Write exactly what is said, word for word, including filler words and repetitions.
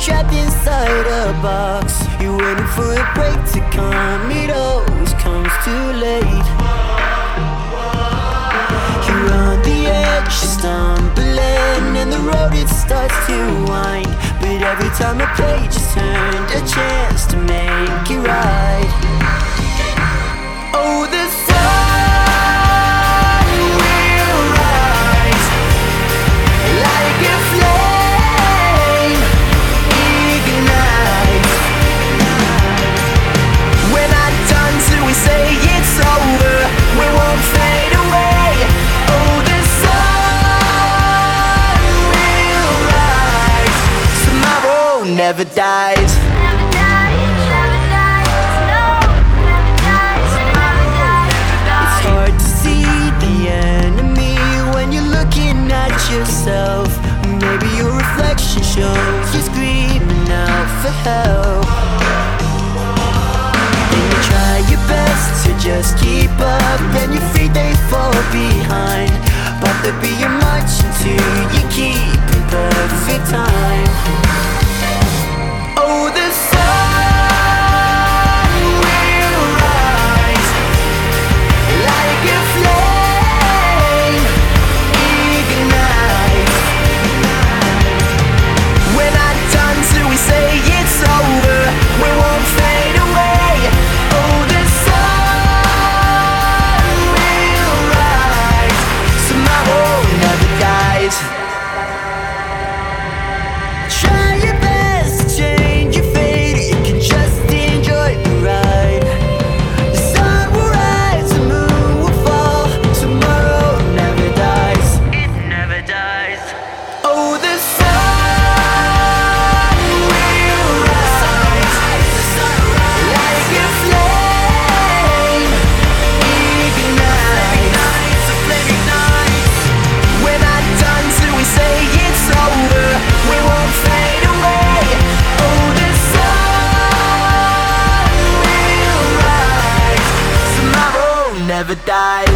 trapped inside a box. You're waiting for a break to come, it always comes too late. You're on the edge, stumbling, and the road it starts to wind. But every time a page is turned, a chance to make it right. Oh, the sun will rise like a flame, ignite. When I'm done, so we say it's over, we won't fade away. Oh, the sun will rise. Tomorrow never dies. Yourself, maybe your reflection shows you're screaming out for help. And you try your best to just keep up, and your feet they fall behind, but they'll be your march until you keep in perfect time. Oh, the sun will rise like a flame. We say it's over, we won't fade away. Oh, the sun will rise. Tomorrow never dies. Try your best to change your fate, you can just enjoy the ride. The sun will rise, the moon will fall. Tomorrow never dies. It never dies. Oh, the sun never die.